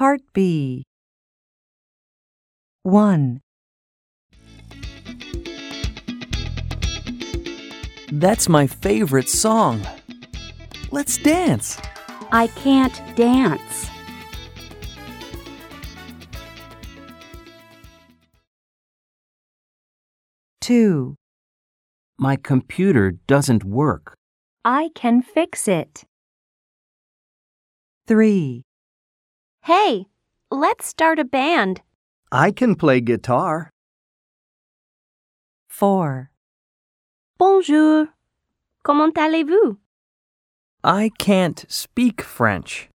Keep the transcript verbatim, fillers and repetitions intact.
Part B. one. That's my favorite song. Let's dance. I can't dance. two. My computer doesn't work. I can fix it. three. Hey, let's start a band. I can play guitar. four. Bonjour. Comment allez-vous? I can't speak French.